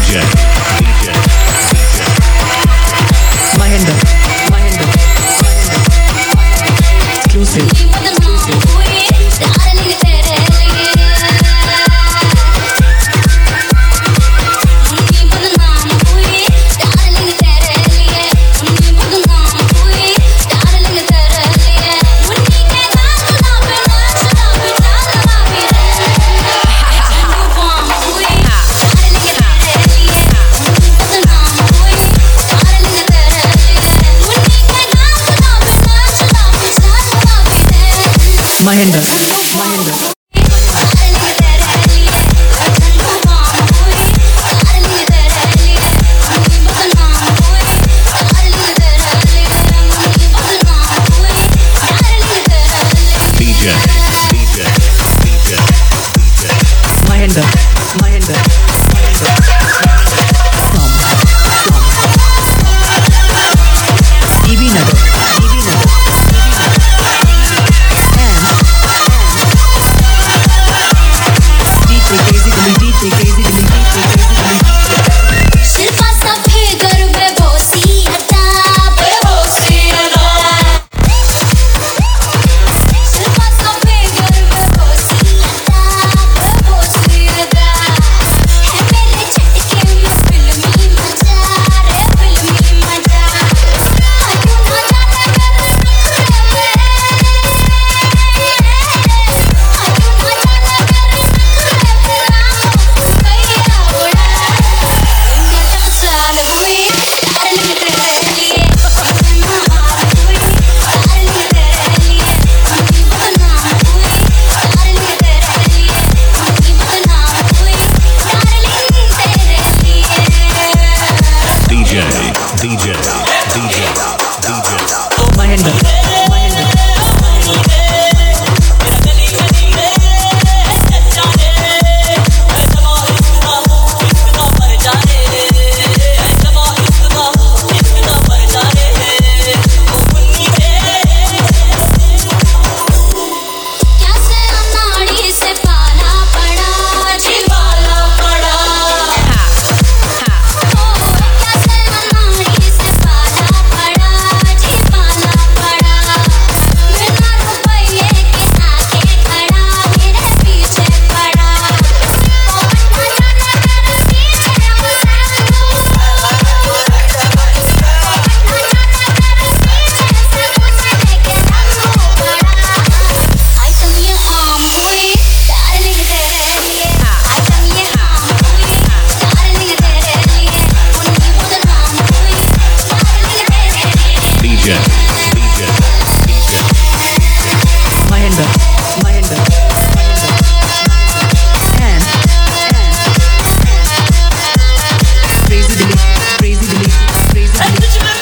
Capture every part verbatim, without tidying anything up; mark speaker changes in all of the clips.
Speaker 1: D J, D J,
Speaker 2: Mahendra, Mahendra, exclusive, exclusive. Mahendra, Mahendra.
Speaker 1: D J, D J, D J, D J.
Speaker 2: Mahendra, Mahendra, Mahendra. From, from D B Nagar, D B Nagar, D B Nagar, and, and D J Crazy Dilly, D J Crazy Dilly, D J Crazy Dilly.
Speaker 3: Shilpa सफे घर में बोसी अदा बोसी अदा शिल्पा सफे घर में बोसी अदा बोसी अदा है मेरे झटके में फिल्मी मजा रे फिल्मी मजा आयु ना जाने मेरे नखरे में आयु ना जाने मेरे नखरे में राम भैया उड़ा साल हुई डार्लिंग तेरे लिए बदनाम हुई डार्लिंग तेरे लिए मम्मी बदनाम हुई डार्लिंग तेरे लिए मम्मी बदनाम हुई डार्लिंग तेरे लिए
Speaker 1: D J, D J, D J, D J.
Speaker 2: Mahendra, Mahendra.
Speaker 3: कैसे अनाड़ी से पाला पड़ा जी पाला पड़ा कैसे अनाड़ी से पाला पड़ा जी पाला पड़ा बिना रुपये के आके खड़ा मेरे पीछे पड़ा पवन ना जाने मेरे पीछे उसे पवन ना जाने मेरे पीछे से मुझे लेके रंगू पड़ा आइटम ये आम हुई डार्लिंग तेरे लिए आइटम ये आम हुई डार्लिंग तेरे लिए उन्हीं बदनाम हुई डार्लिंग तेरे लिए
Speaker 1: D J, D J, D J.
Speaker 2: Mahendra, Mahendra, Mahendra, and, and Crazy Dilly, Crazy Dilly, Crazy Dilly.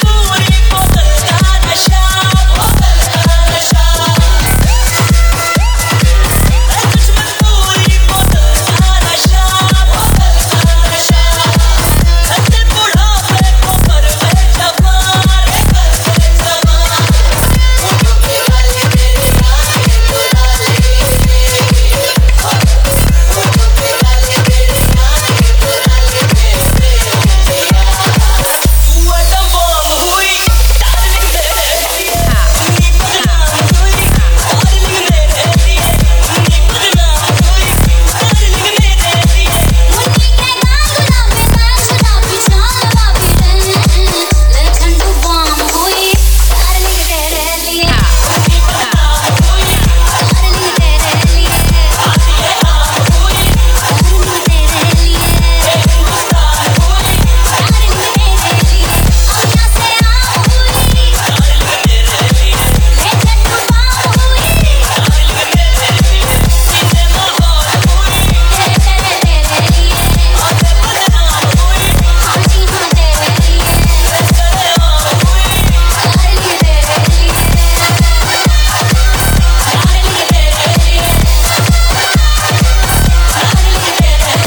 Speaker 3: मुन्नी के गांगुला में नाच राबी चालवा भी रहे ले झंडू बम हुई डार्लिंग तेरे लिए डार्लिंग तेरे लिए डार्लिंग तेरे लिए डार्लिंग तेरे लिए अखियां से आम हुई ले झंडू बम हुई तेरे तेरे तेरे लिए हाँ जी हाँ तेरे लिए डार्लिंग तेरे लिए डार्लिंग तेरे लिए डार्लिंग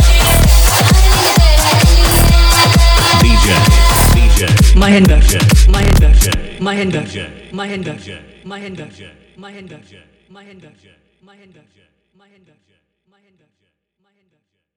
Speaker 3: तेरे लिए
Speaker 1: D J, D J.
Speaker 2: Mahendra,
Speaker 1: D J,
Speaker 2: Mahendra,
Speaker 1: D J,
Speaker 2: Mahendra,
Speaker 1: D J,
Speaker 2: Mahendra,
Speaker 1: D J,
Speaker 2: Mahendra,
Speaker 1: D J,
Speaker 2: Mahendra,
Speaker 1: D J,
Speaker 2: Mahendra,
Speaker 1: D J,
Speaker 2: Mahendra,
Speaker 1: D J,
Speaker 2: Mahendra,
Speaker 1: D J.
Speaker 2: Mahendra, Mahendra, Mahendra, Mahendra.